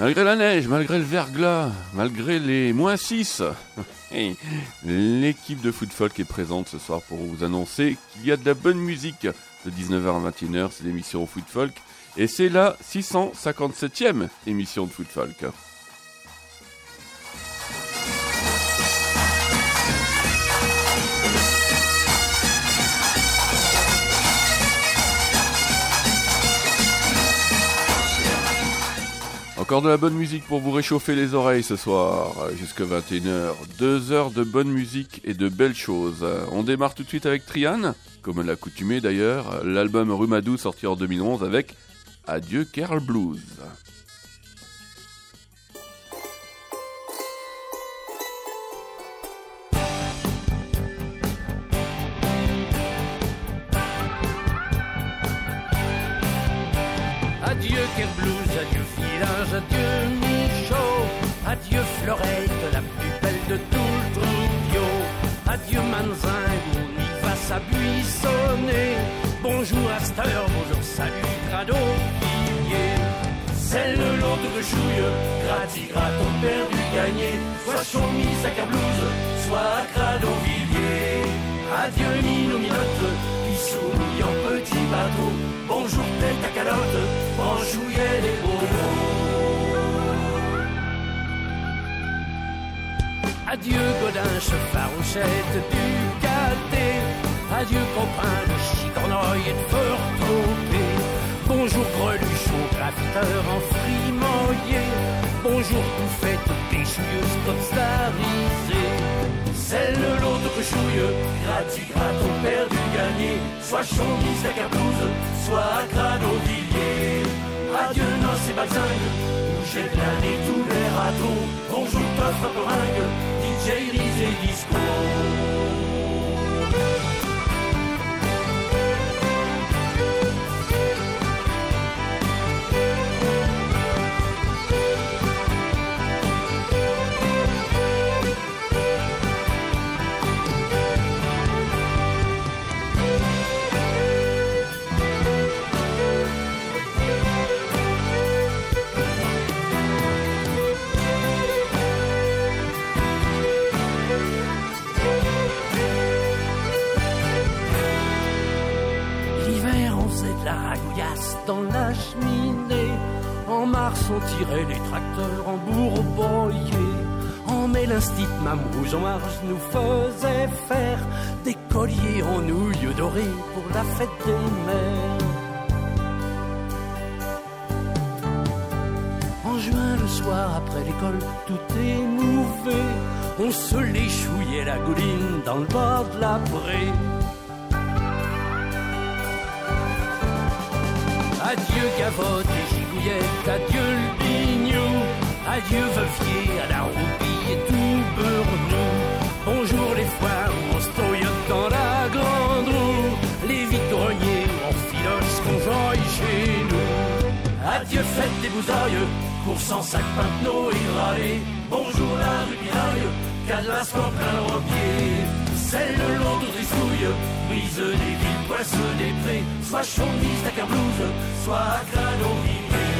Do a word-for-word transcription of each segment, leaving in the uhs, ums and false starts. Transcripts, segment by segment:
Malgré la neige, malgré le verglas, malgré les moins six, l'équipe de Food Folk est présente ce soir pour vous annoncer qu'il y a de la bonne musique de dix-neuf heures à vingt et une heures, c'est l'émission Food Folk, et c'est la six cent cinquante-septième émission de Food Folk. Encore de la bonne musique pour vous réchauffer les oreilles ce soir, jusqu'à vingt et une heures. Deux heures de bonne musique et de belles choses. On démarre tout de suite avec Trian, comme l'accoutumé d'ailleurs. L'album Rumadou sorti en deux mille onze avec Adieu Kerl Blues. Adieu Kerl Blues, adieu village, adieu Michaud, adieu Fleurette, la plus belle de tout le troupeau, adieu Manzingue, on y va s'abuissonner, bonjour Astor, bonjour salut Crado-Villiers, c'est le lot de chouille, gratigrat, ton père du gagné, soit Chaumy, à Kerl Blues, soit à Crado-Villiers, adieu Nino Minotte, Pissouli en petit bateau, bonjour tête à calotte, branchouillet les beaux. Adieu Godin, farouchette du Caté, adieu copain de Chicornoy et de Fort-Tropé, bonjour Greluchon, graviteur en frimoyer, bonjour Touffette, péchouilleuse copstarisée, c'est le lot de Couchouille, gratigrat au père du gagné, soit Chaumy, à Kerl Blues, soit à Crado-Villiers. Adieu noces et balzingues, où j'ai plané tous les ratons, bonjour Toff, Peringue, D J Riz et Disco. La ragouillasse dans la cheminée, en mars on tirait les tracteurs en bourboyer, en mai l'instit Mamrouge en marge nous faisait faire des colliers en nouilles dorées pour la fête des mères. En juin le soir après l'école tout émouvé, on se l'échouillait la gouline dans le bord de la prée. Adieu Gavotte et Gigouillette, adieu le bignou, adieu Veuvier à la roupie et tout beurnou. Bonjour les foires où on se toyote dans la grande roue, les vides-greniers où on filoche qu'on joye chez nous. Adieu fête des bousailles, course en sac pinteau et râlé. Bonjour la rue Binaille, Cadlas en plein le repied. C'est le lot de Tristouille, brise des villes, poisse des prés, soit Chaumy, à Kerl Blues, soit à Crado-Villiers.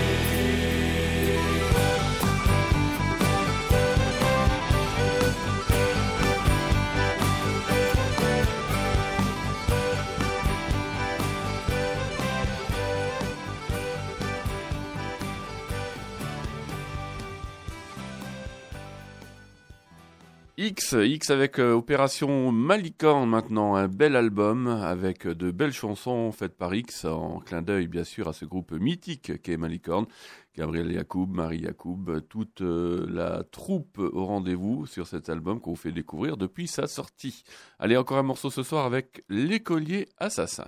X, X avec euh, Opération Malicorne maintenant, un bel album avec de belles chansons faites par X, en clin d'œil bien sûr à ce groupe mythique qu'est Malicorne. Gabriel Yacoub, Marie Yacoub, toute euh, la troupe au rendez-vous sur cet album qu'on vous fait découvrir depuis sa sortie. Allez, encore un morceau ce soir avec L'écolier assassin.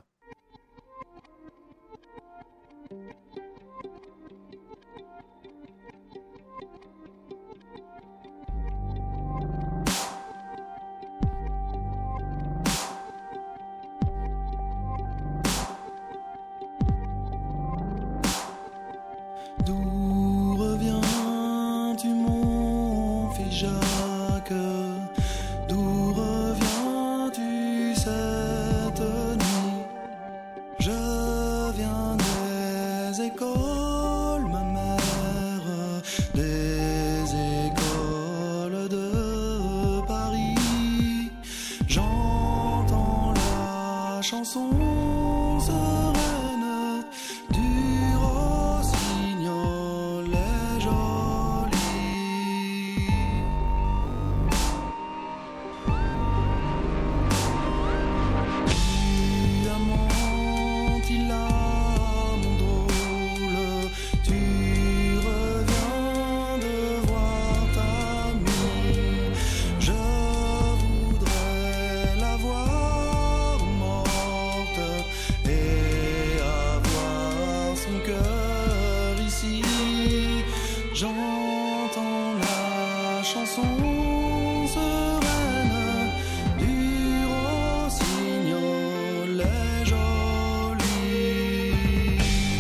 D'où reviens-tu mon fils Jacques? D'où reviens-tu cette nuit? Je viens des écoles, ma mère, chanson sereine du rossignol est jolie. Diamant, il a mon drôle, tu reviens de voir ta amie. Je voudrais la voir morte et avoir son cœur ici. J'entends la chanson sereine du rossignol est jolie.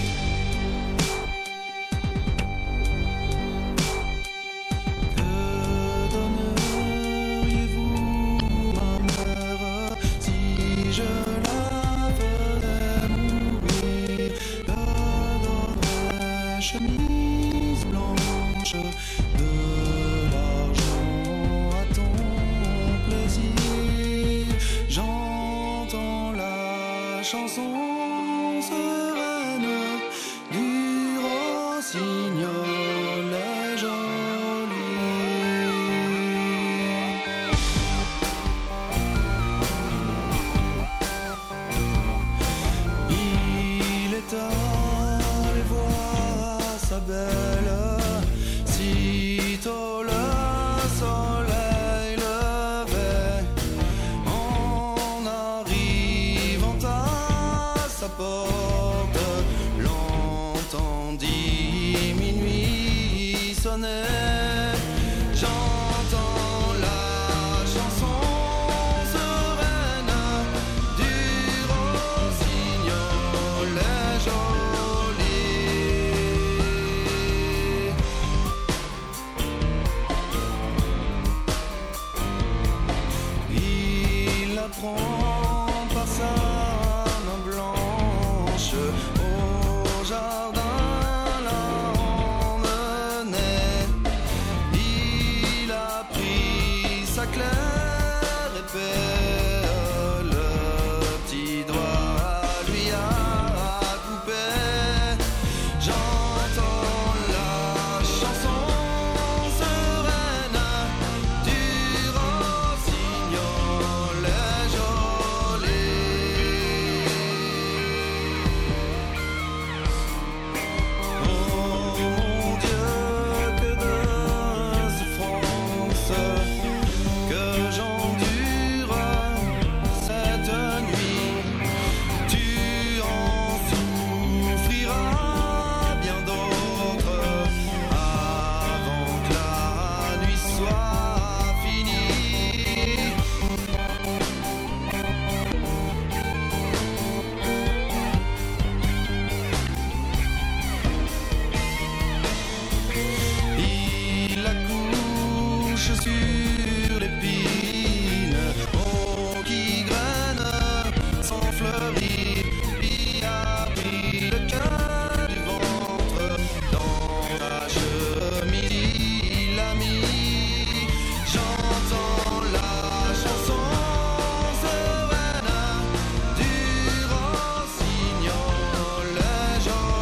Que donneriez-vous, ma mère, si je la faisais mourir? Je donnerais chemise blanche, de l'argent à ton plaisir. J'entends la chanson sereine du rossignol est jolie. Il est allé voir sa belle, sitôt le soleil levait. En arrivant à sa porte, l'entendit minuit sonner. J'entends la chanson sereine du rossignol est jolie. Il la prend par sa main blanche, au jardin l'a emmenée. Il a pris sa claire épée, le petit doigt lui a coupé. J'entends la chanson sereine du rossignol est jolie. Oh mon Dieu, que de souffrance que j'endure cette nuit. Tu en souffriras bien d'autres avant que la nuit soit finie. Il accouche sur l'épine, oh qui graine sans fleurir. Il a pris le cœur du ventre dans la chemise, il l'a mis. J'entends la chanson sereine du rossignol est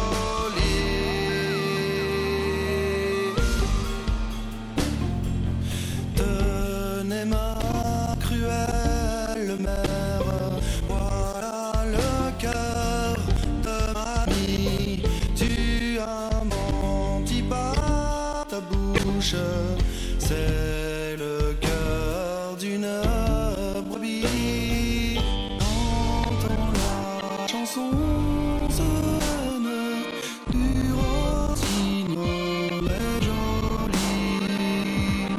jolie. Tenez ma cruelle mère, voilà le cœur de mamie. Tu as menti par ta bouche, c'est le cœur d'une brebis. Entends la chanson sereine du rossignol est jolie.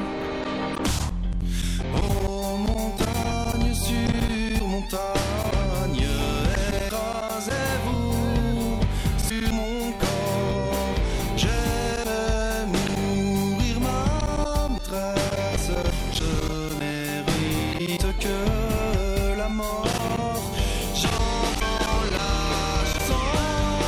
Oh montagne sur montagne, écrasez-vous sur mon corps. J'ai mourir ma maîtresse, je mérite que la mort. J'entends la chanson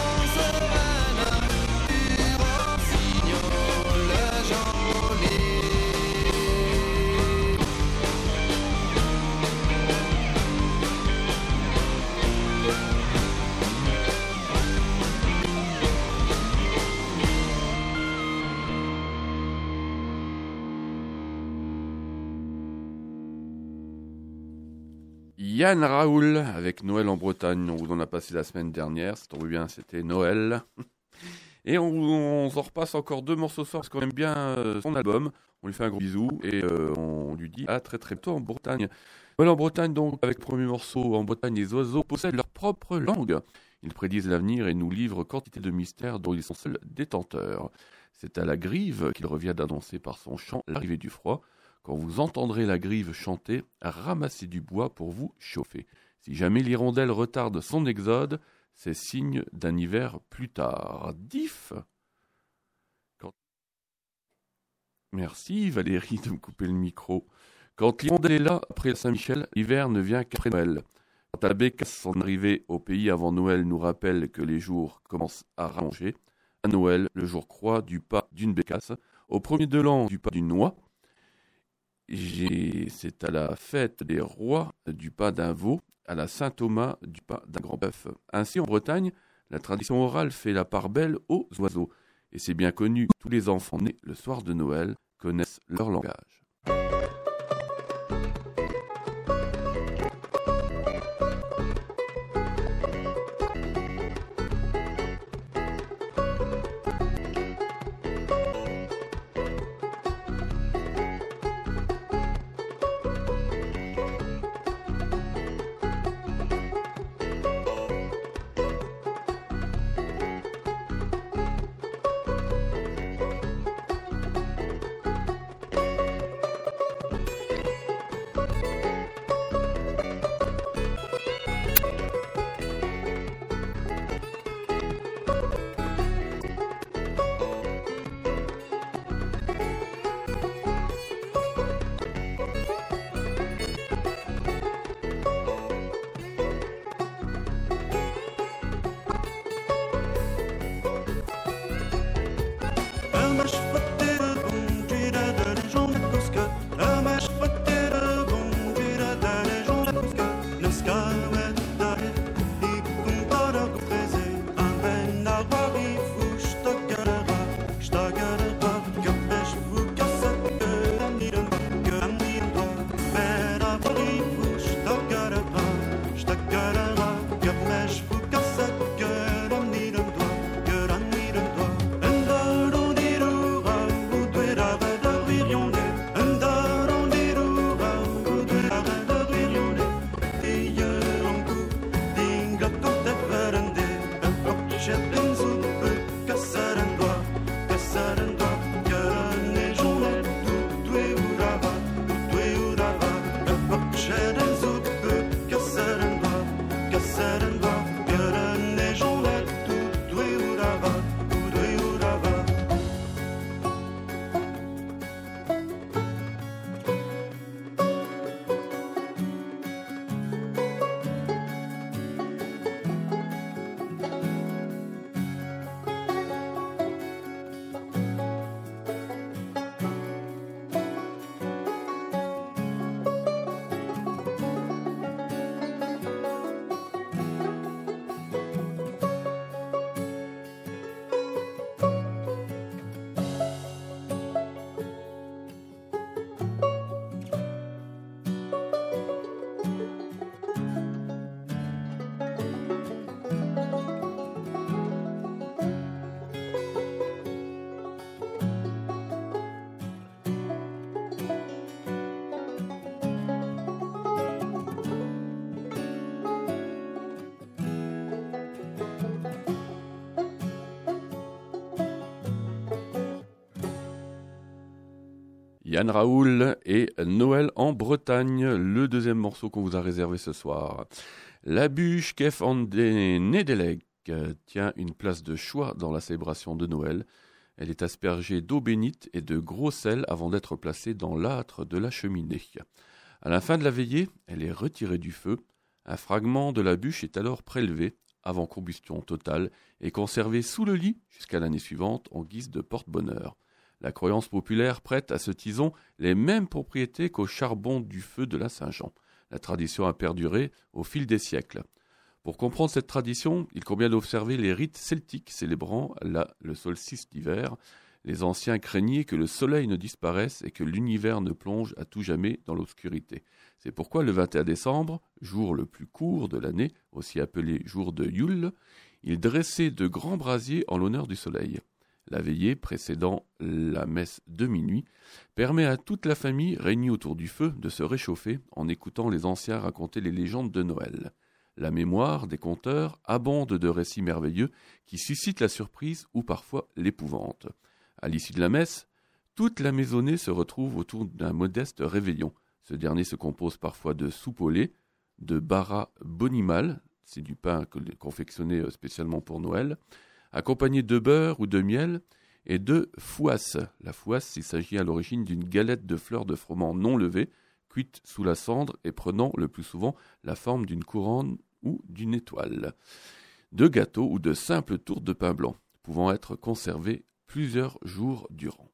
Yann Raoul avec Noël en Bretagne. On vous en a passé la semaine dernière. Ça tombe bien, c'était Noël. Et on, on s'en repasse encore deux morceaux ce soir parce qu'on aime bien euh, son album. On lui fait un gros bisou et euh, on lui dit à très très tôt en Bretagne. Noël en Bretagne, donc, avec le premier morceau. En Bretagne, les oiseaux possèdent leur propre langue. Ils prédisent l'avenir et nous livrent quantité de mystères dont ils sont seuls détenteurs. C'est à la grive qu'il revient d'annoncer par son chant l'arrivée du froid. Quand vous entendrez la grive chanter, ramassez du bois pour vous chauffer. Si jamais l'hirondelle retarde son exode, c'est signe d'un hiver plus tard. Diff. Quand... Merci Valérie de me couper le micro. Quand l'hirondelle est là, après Saint-Michel, l'hiver ne vient qu'après Noël. Quand la bécasse, son arrivée au pays avant Noël, nous rappelle que les jours commencent à rallonger. À Noël, le jour croît du pas d'une bécasse. Au premier de l'an, du pas d'une noix. J'ai... C'est à la fête des rois du pas d'un veau, à la Saint-Thomas du pas d'un grand bœuf. Ainsi, en Bretagne, la tradition orale fait la part belle aux oiseaux. Et c'est bien connu, tous les enfants nés le soir de Noël connaissent leur langage. Yann Raoul et Noël en Bretagne, le deuxième morceau qu'on vous a réservé ce soir. La bûche Kef an de Nedelec tient une place de choix dans la célébration de Noël. Elle est aspergée d'eau bénite et de gros sel avant d'être placée dans l'âtre de la cheminée. À la fin de la veillée, elle est retirée du feu. Un fragment de la bûche est alors prélevé avant combustion totale et conservé sous le lit jusqu'à l'année suivante en guise de porte-bonheur. La croyance populaire prête à ce tison les mêmes propriétés qu'au charbon du feu de la Saint-Jean. La tradition a perduré au fil des siècles. Pour comprendre cette tradition, il convient d'observer les rites celtiques célébrant la, le solstice d'hiver. Les anciens craignaient que le soleil ne disparaisse et que l'univers ne plonge à tout jamais dans l'obscurité. C'est pourquoi le vingt et un décembre, jour le plus court de l'année, aussi appelé jour de Yule, ils dressaient de grands brasiers en l'honneur du soleil. La veillée, précédant la messe de minuit, permet à toute la famille réunie autour du feu de se réchauffer en écoutant les anciens raconter les légendes de Noël. La mémoire des conteurs abonde de récits merveilleux qui suscitent la surprise ou parfois l'épouvante. À l'issue de la messe, toute la maisonnée se retrouve autour d'un modeste réveillon. Ce dernier se compose parfois de soupe au lait, de bara bonimal, c'est du pain confectionné spécialement pour Noël, accompagné de beurre ou de miel, et de fouasse. La fouasse, il s'agit à l'origine d'une galette de fleurs de froment non levée, cuite sous la cendre et prenant le plus souvent la forme d'une couronne ou d'une étoile. De gâteaux ou de simples tourtes de pain blanc, pouvant être conservées plusieurs jours durant.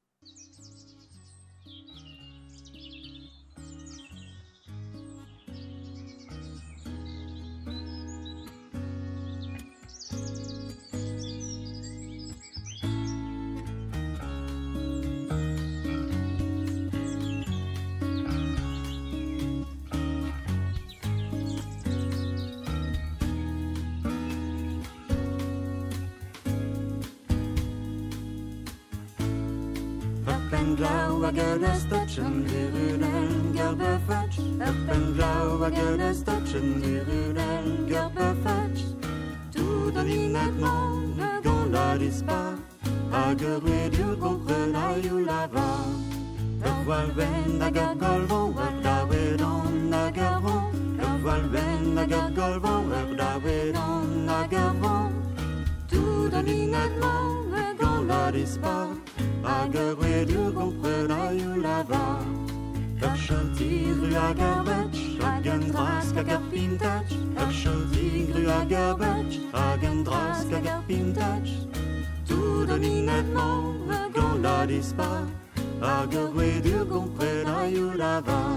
and blauw, I got a stutchen, virulent, gerbefatch. Up and blauw, I got a stutchen, virulent, gerbefatch. Tout de l'inettement, le gonda dispar, a gerwe du contre la yulava. Le voile ben, a gergolvo, a dawe don, a gervo. Le voile ben, a gergolvo, a dawe don, a gervo. Tout de l'inettement, le gonda dispar, a gerwe du contre la yulava. Ur chanti gru a garbetch, hag en drask hag ar pintatch. Ur chanti gru a garbetch, hag en drask hag ar pintatch. Tout de l'inettement, le gonda dispar, a gerwe du contre la yulava.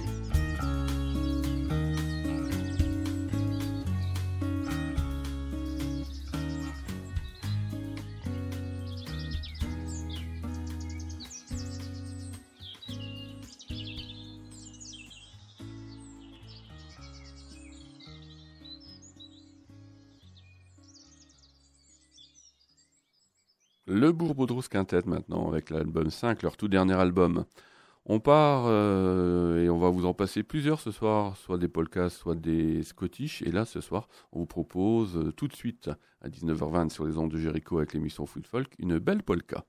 Le Bourboudrousse Quintet maintenant, avec l'album cinq, leur tout dernier album. On part euh, et on va vous en passer plusieurs ce soir, soit des polkas, soit des scottish. Et là, ce soir, on vous propose euh, tout de suite, à dix-neuf heures vingt sur les ondes de Jéricho avec l'émission Food Folk, une belle polka.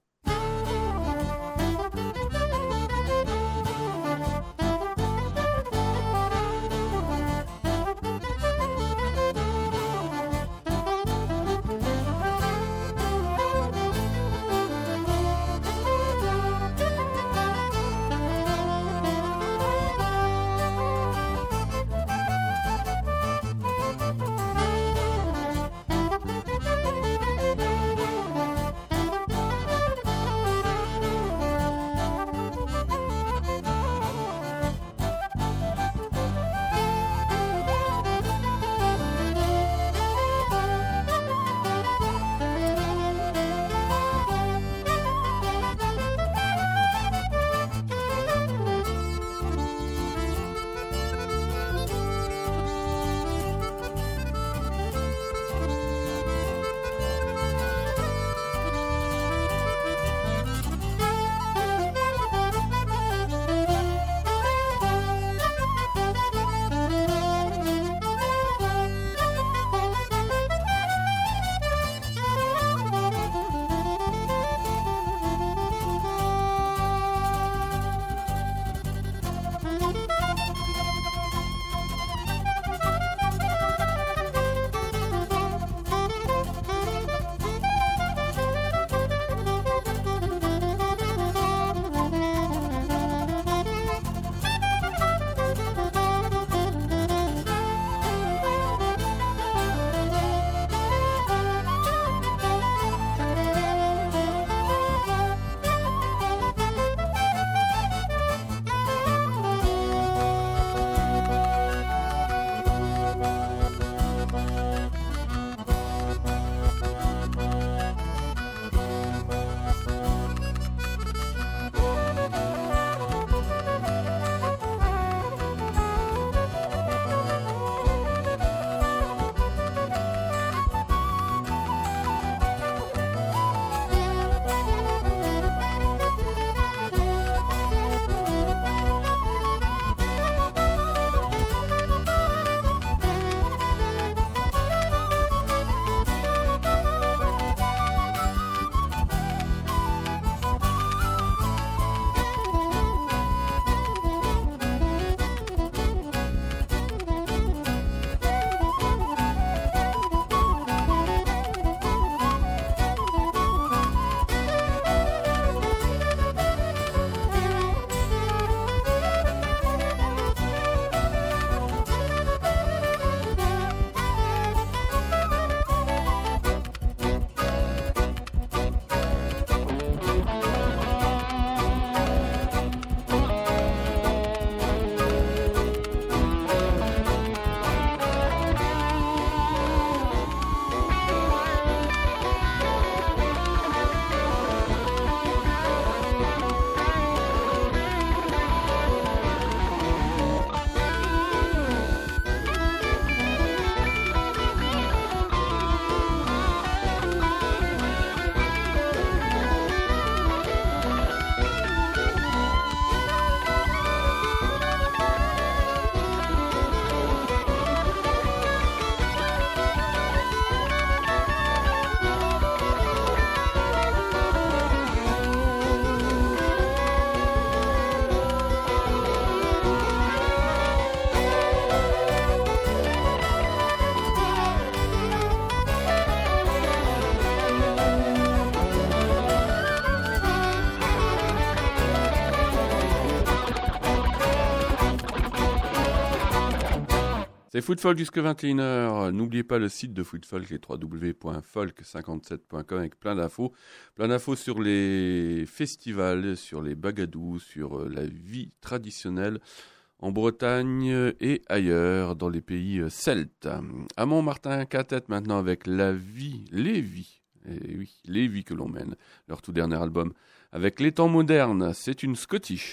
C'est Footfolk jusqu'à vingt et une heures. N'oubliez pas le site de Footfolk, les w w w point folk cinquante-sept point com, avec plein d'infos. Plein d'infos sur les festivals, sur les bagadous, sur la vie traditionnelle en Bretagne et ailleurs, dans les pays celtes. À Montmartin, Quintet maintenant avec La Vie, Les Vies. Et oui, Les Vies que l'on mène. Leur tout dernier album. Avec Les Temps Modernes, c'est une Scottish.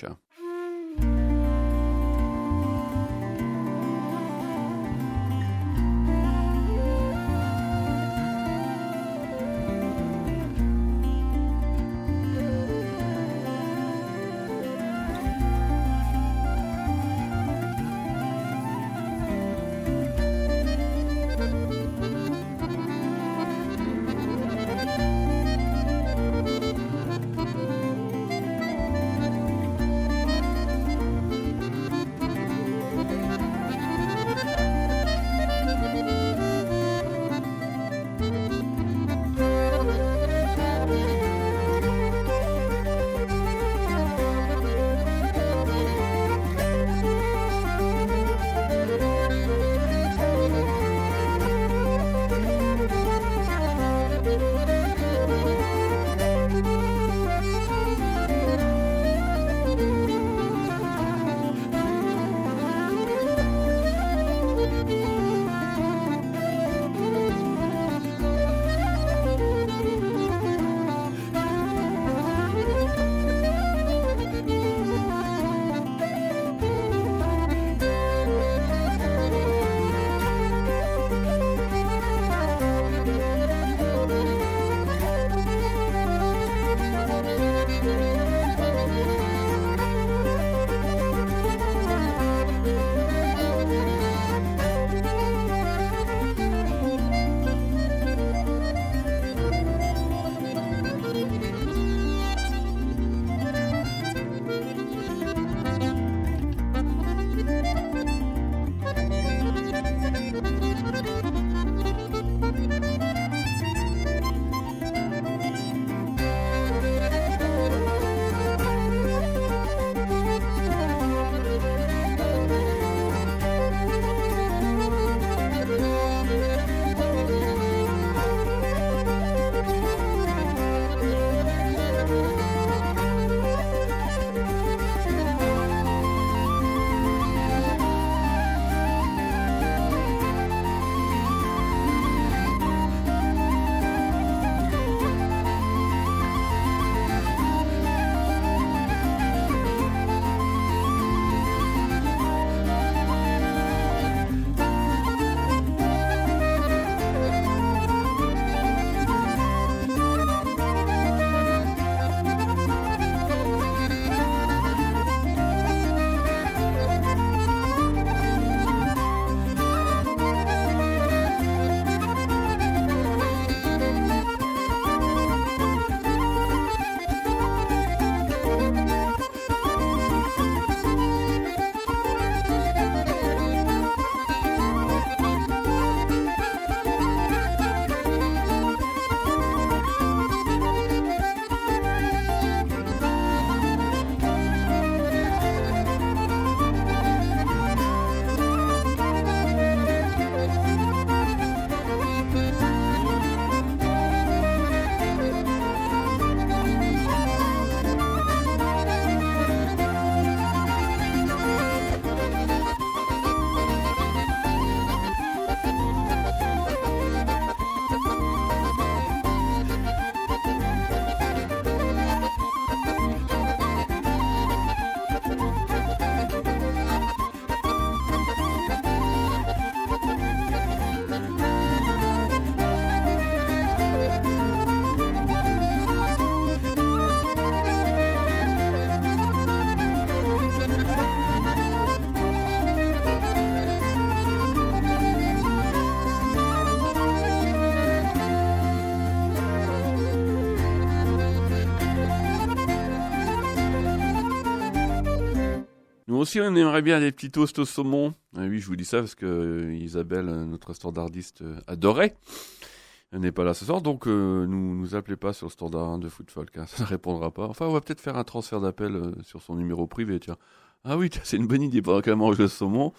Nous aussi, on aimerait bien des petits toasts au saumon. Ah oui, je vous dis ça parce que euh, Isabelle, notre standardiste, euh, adorait. Elle n'est pas là ce soir, donc euh, nous nous appelez pas sur le standard de Footfolk, hein, ça ne répondra pas. Enfin, on va peut-être faire un transfert d'appel euh, sur son numéro privé, tiens. Ah oui, c'est une bonne idée, pendant qu'elle mange le saumon,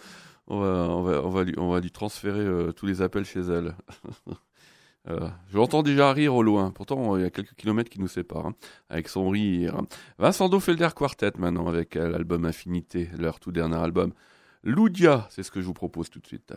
On va, on va, on va, lui, on va lui transférer euh, tous les appels chez elle. euh, je l'entends déjà rire au loin. Pourtant, il y a quelques kilomètres qui nous séparent, hein, avec son rire. Vincent Felder Quartet maintenant, avec euh, l'album Infinité, leur tout dernier album. Loudia, c'est ce que je vous propose tout de suite.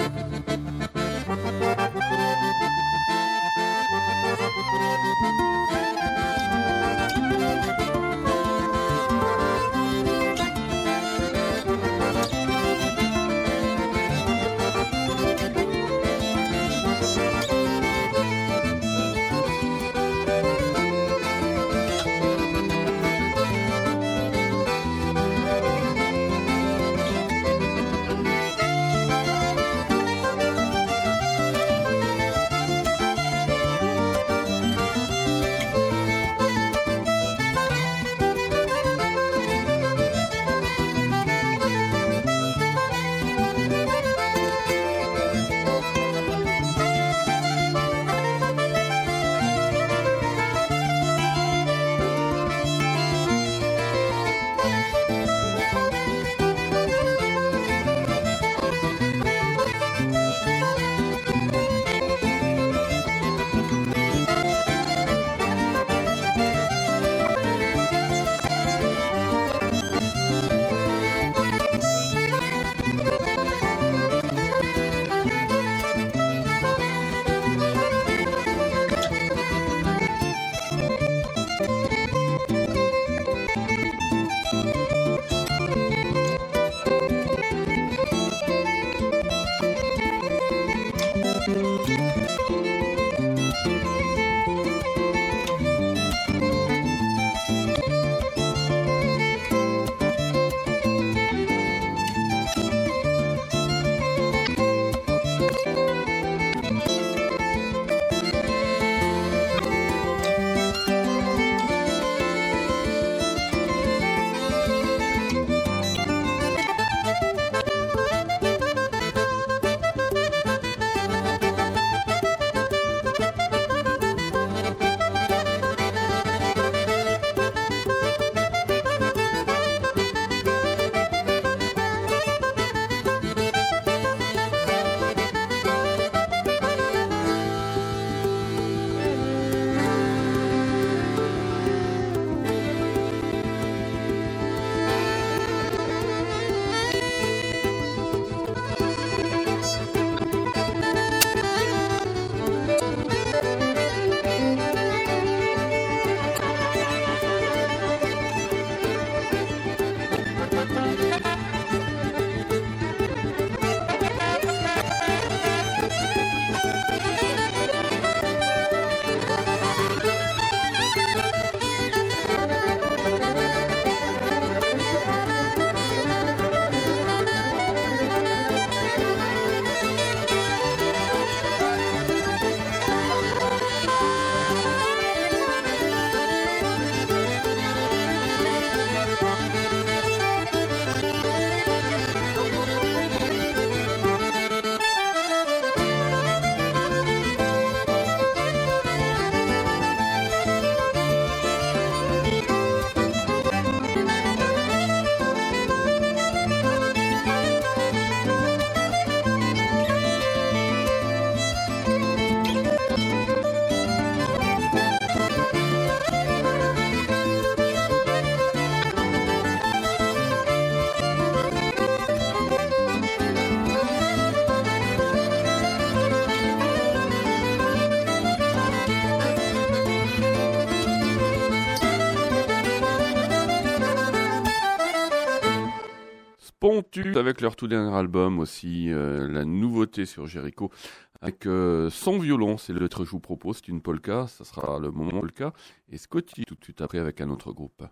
Pontus avec leur tout dernier album aussi, euh, la nouveauté sur Jericho avec euh, son violon, c'est le titre que je vous propose, c'est une polka, ça sera le moment polka, et Scotty tout de suite après avec un autre groupe.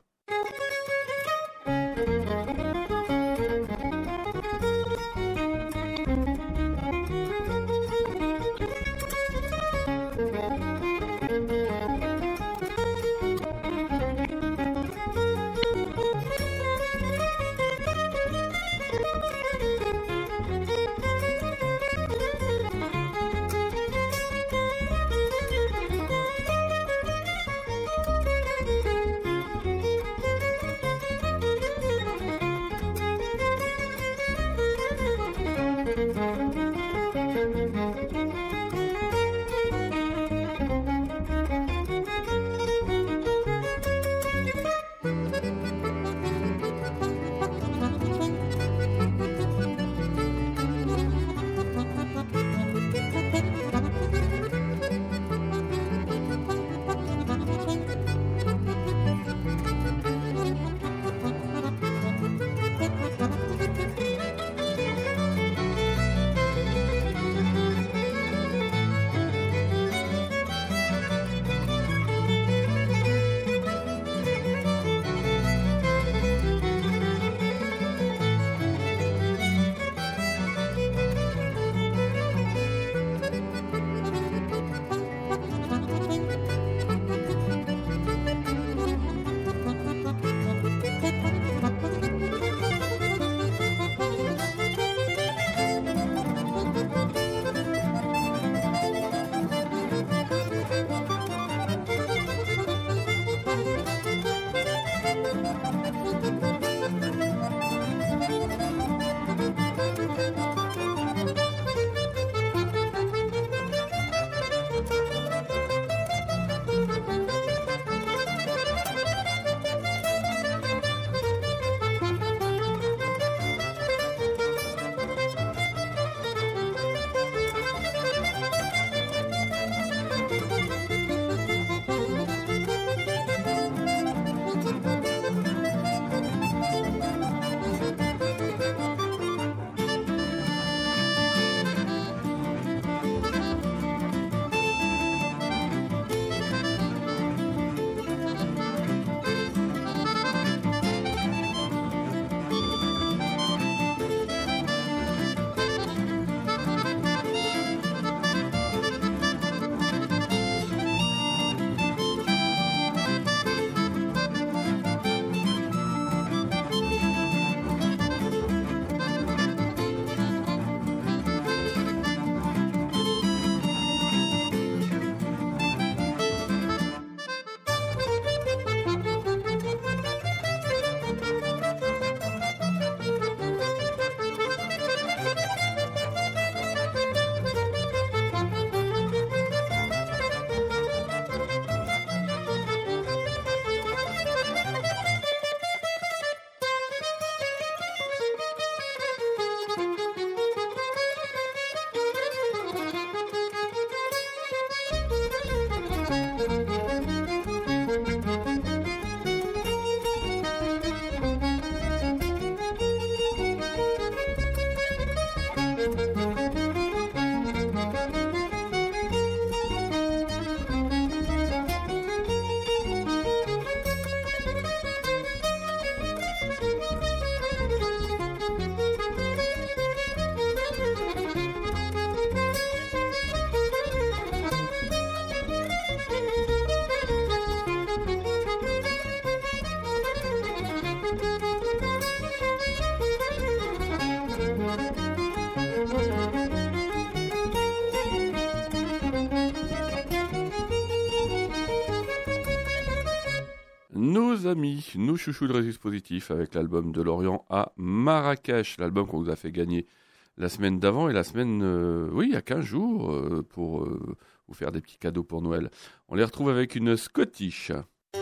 Nos amis, nos chouchous de Régis Positif avec l'album de Lorient à Marrakech, l'album qu'on vous a fait gagner la semaine d'avant et la semaine, euh, oui, il y a quinze jours, euh, pour euh, vous faire des petits cadeaux pour Noël. On les retrouve avec une Scottish.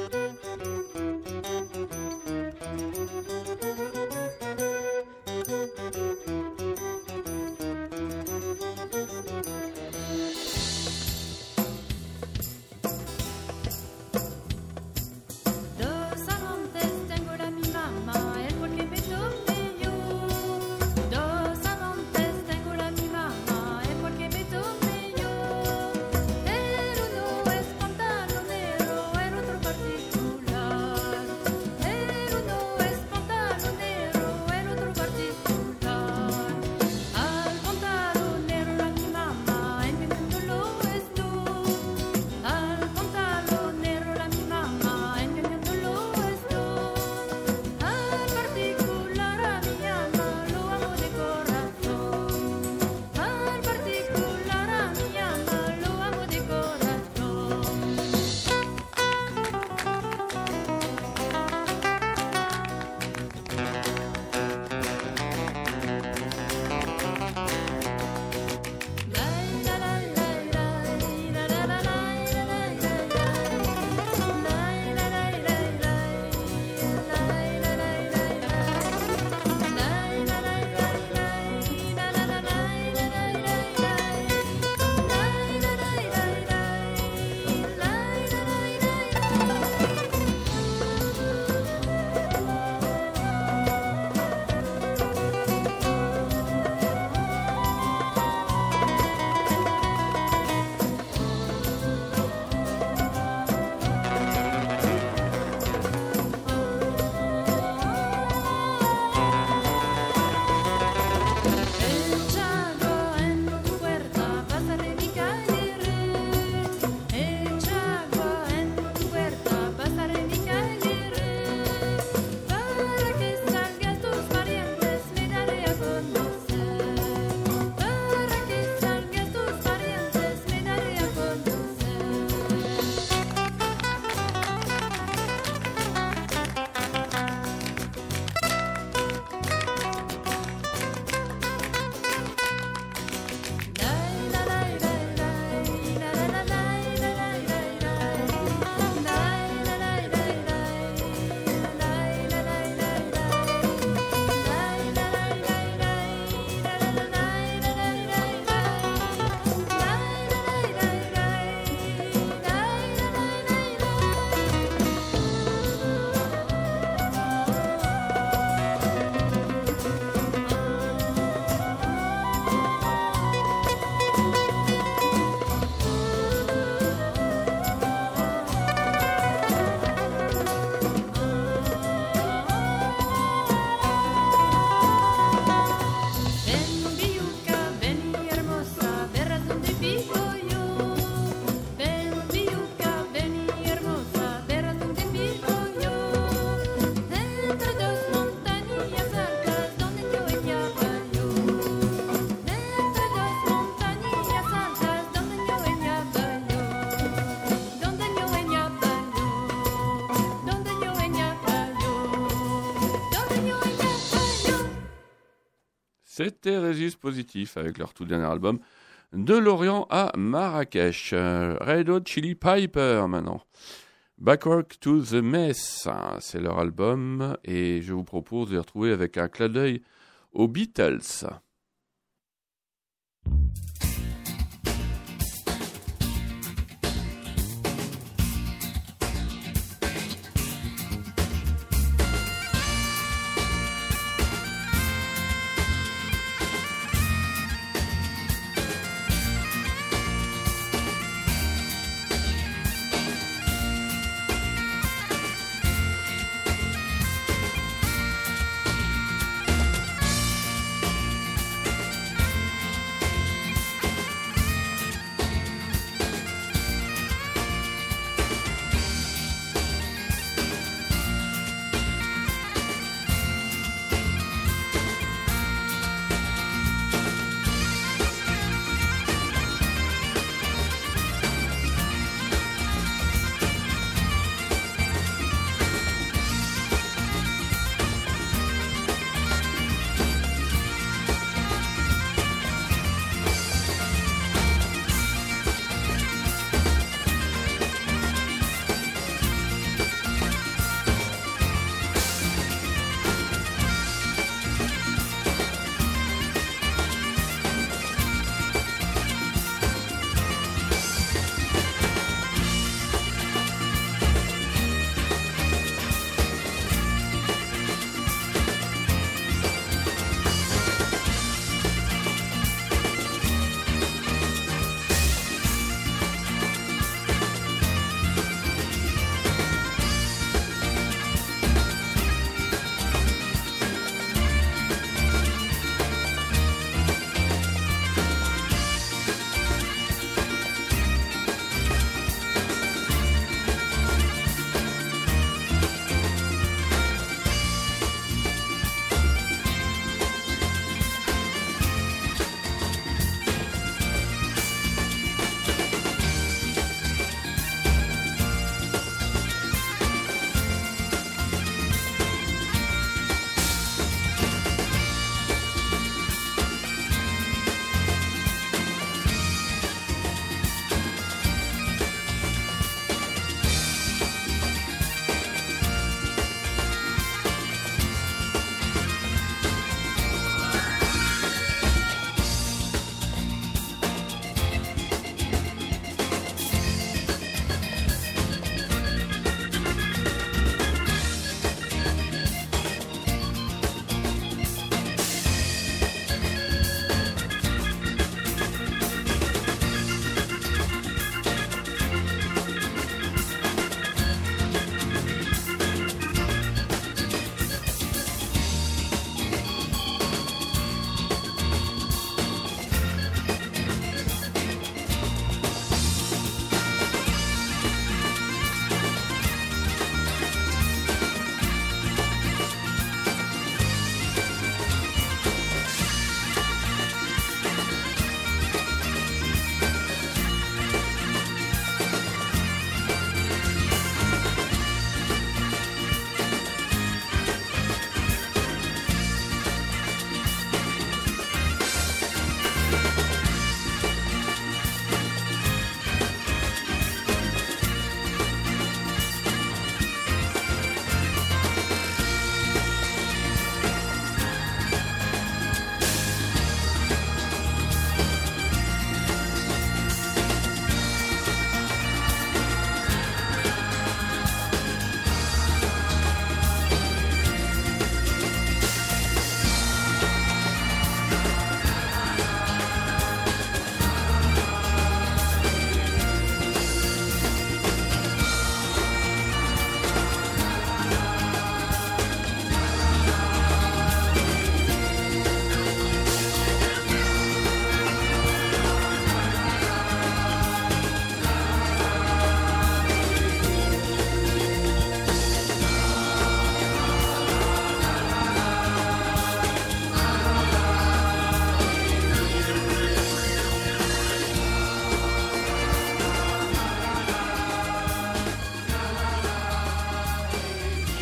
C'était Régis Positif avec leur tout dernier album de Lorient à Marrakech. Red Hot Chili Piper maintenant. Backward to the Mess, c'est leur album et je vous propose de les retrouver avec un clin d'œil aux Beatles.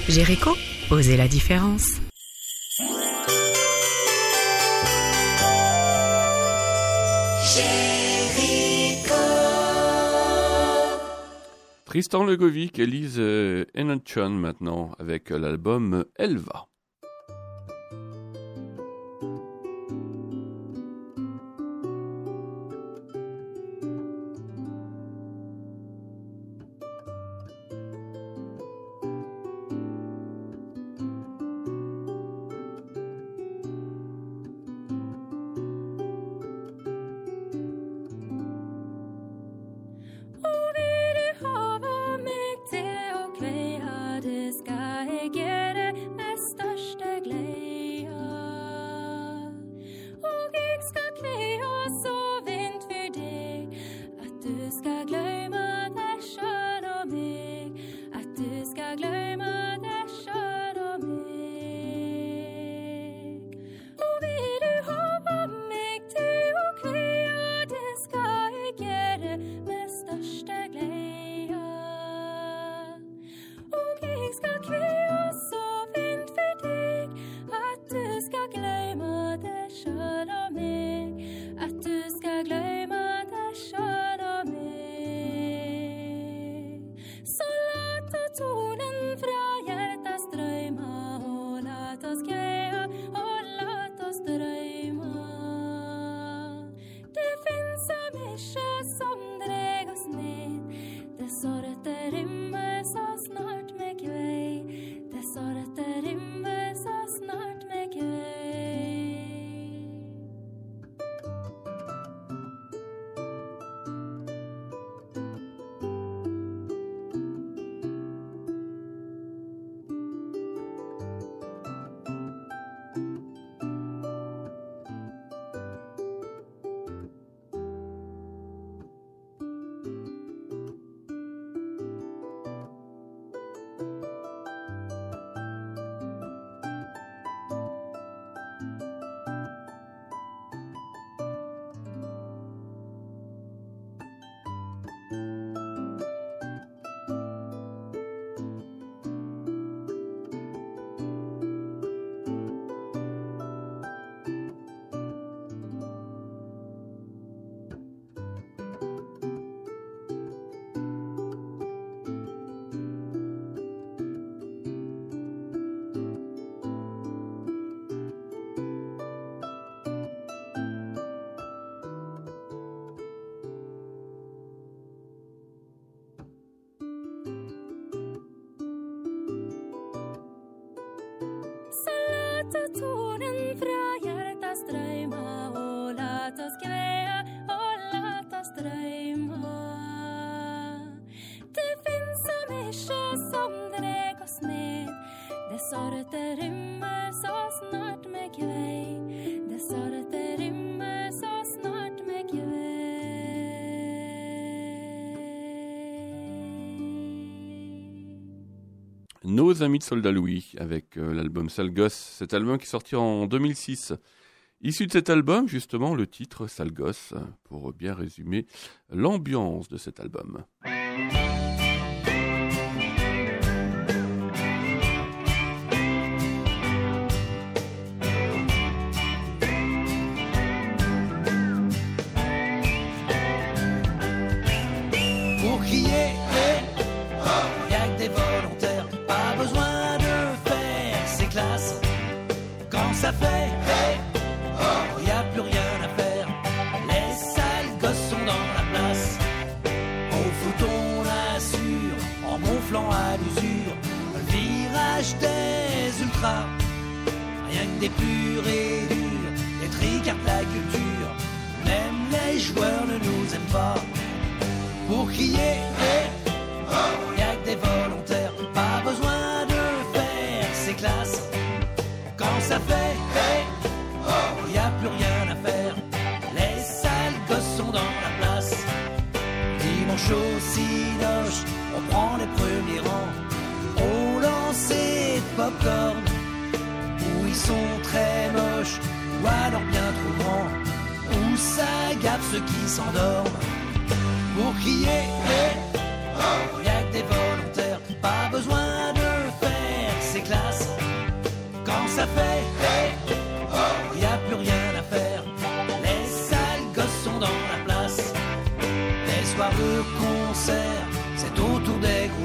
Jéricho, osez la différence. Tristan Legovic et Lise Henachon maintenant avec l'album Elva. Tonen fra hjärtas drömma och låt oss gräva och låt oss drömma. Det finns så mycket som dräg oss ned. Det sorte rymmer så snart med kvej. Det sorte rymmer så snart med kvej. Nos amis de Soldat Louis avec euh, l'album Sale Gosse, cet album qui est sorti en deux mille six. Issu de cet album, justement, le titre Sale Gosse, pour bien résumer l'ambiance de cet album. Pour crier, il y a que des volontaires, pas besoin de faire ses classes. Quand ça fait, il n'y a plus rien à faire, les sales gosses sont dans la place. Au foot on assure, en gonflant à l'usure, le virage des ultras. Rien que des purs et durs, des tricards de la culture, même les joueurs ne nous aiment pas. Pour crier, il n'y a que des volontaires, pas besoin de faire ses classes. Quand ça fait, il n'y a plus rien à faire, les sales gosses sont dans la place. Dimanche au cinoche, on prend les premiers rangs, au lancer de popcorn, où ils sont très moches, ou alors bien trop grands, où ça gaffe ceux qui s'endorment. Pour crier, il n'y a que des volontaires, pas besoin de faire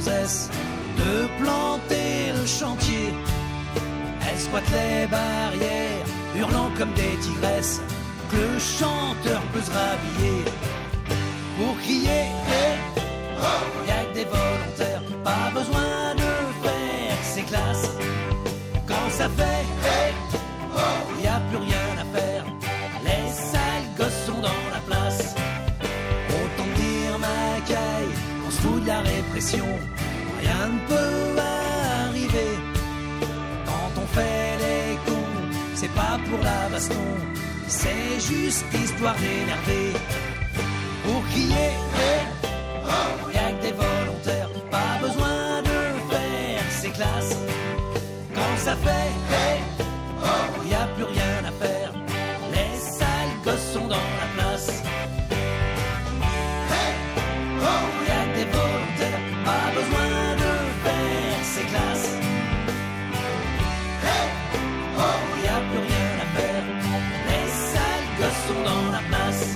gonzesse de planter le chantier. Elles squattent les barrières, hurlant comme des tigresses, que le chanteur peut se rhabiller pour crier. Il y a que des volontaires, pas besoin de faire ses classes. Quand ça fait, il n'y a plus rien à faire. Les sales gosses sont dans la place. Autant dire ma caille, on se fout de la répression. Rien ne peut arriver. Quand on fait les cons, c'est pas pour la baston, c'est juste histoire d'énerver. Pour crier, il y a que des volontaires, pas besoin de faire ses classes. Quand ça fait, il n'y a plus rien à faire. Les sales gosses sont dans la place. Il y a que des volontaires, pas besoin de faire ses classes. Il n'y a plus rien à faire. Les sales gosses sont dans la place.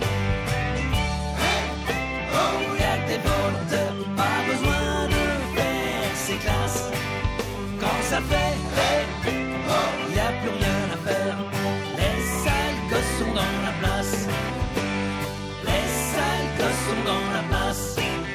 Il y a que des volontaires, pas besoin de faire ses classes. Quand ça fait, il n'y a plus rien à faire. Les sales gosses sont dans la place. Les sales gosses sont dans la place.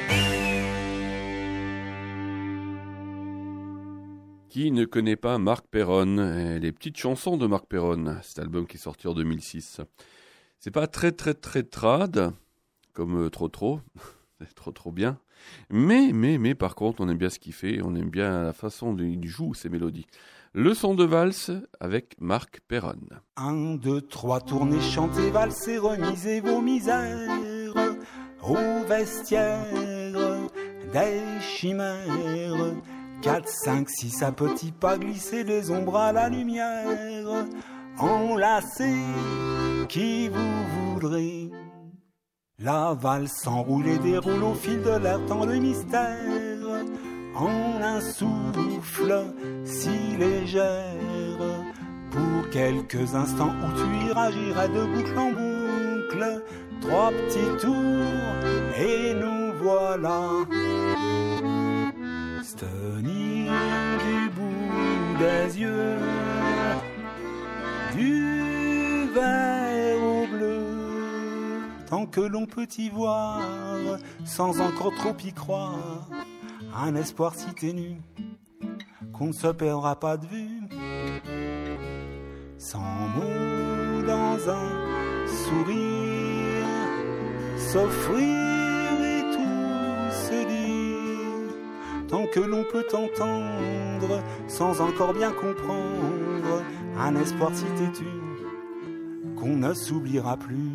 Qui ne connaît pas Marc Perron et les petites chansons de Marc Perron, cet album qui est sorti en deux mille six. C'est pas très très très trad, comme euh, trop trop, c'est trop trop bien. Mais, mais, mais par contre, on aime bien ce qu'il fait, on aime bien la façon dont il joue ses mélodies. Le son de valse avec Marc Perron. Un, deux, trois, tournez, chantez, valsez, remisez vos misères au vestiaire des chimères. Quatre, cinq, six, à petits pas, glissez des ombres à la lumière. Enlacez qui vous voudrez. La valse enroule et déroule au fil de l'air tant de mystère. En un souffle si légère, pour quelques instants où tu iras, j'irai de boucle en boucle. Trois petits tours et nous voilà. Se tenir du bout des yeux, du vert au bleu, tant que l'on peut y voir, sans encore trop y croire, un espoir si ténu qu'on ne se perdra pas de vue. Sans mots dans un sourire, s'offrir et tout se dire, tant que l'on peut entendre, sans encore bien comprendre, un espoir si têtu qu'on ne s'oubliera plus.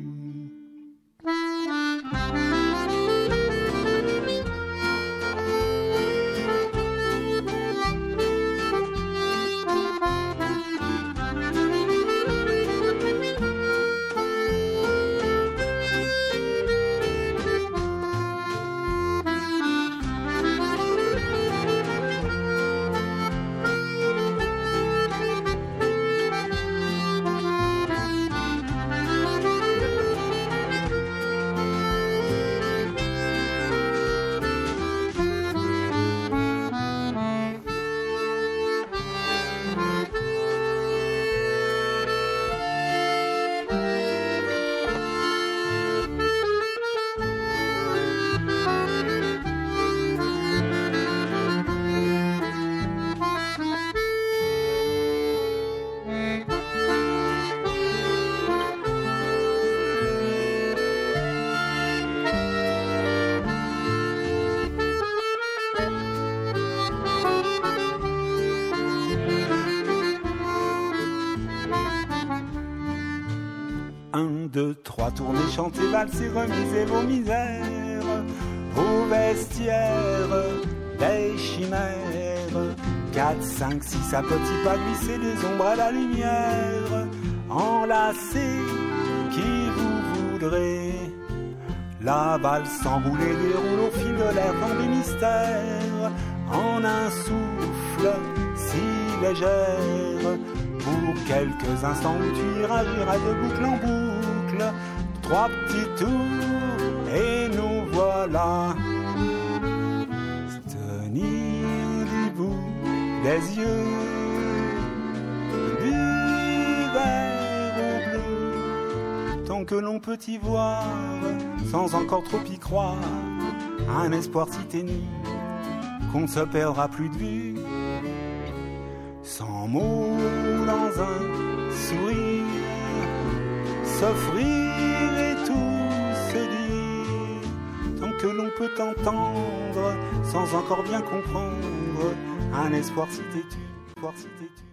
Deux, trois, tournez, chantez, valsez, remisez vos misères au vestiaire des chimères. Quatre, cinq, six, à petits pas, glissez des ombres à la lumière. Enlacez qui vous voudrez. La valse s'enroule et déroule au fil de l'air dans des mystères. En un souffle si légère, pour quelques instants où tu iras, j'irai de boucle en boucle. Trois petits tours et nous voilà. les yeux du vert au bleu, tant que l'on peut y voir, sans encore trop y croire, un espoir si ténu qu'on ne se perdra plus de vue. Sans mots dans un sourire, s'offrir et tout se dire, tant que l'on peut entendre, sans encore bien comprendre, un espoir si têtu, espoir si têtu.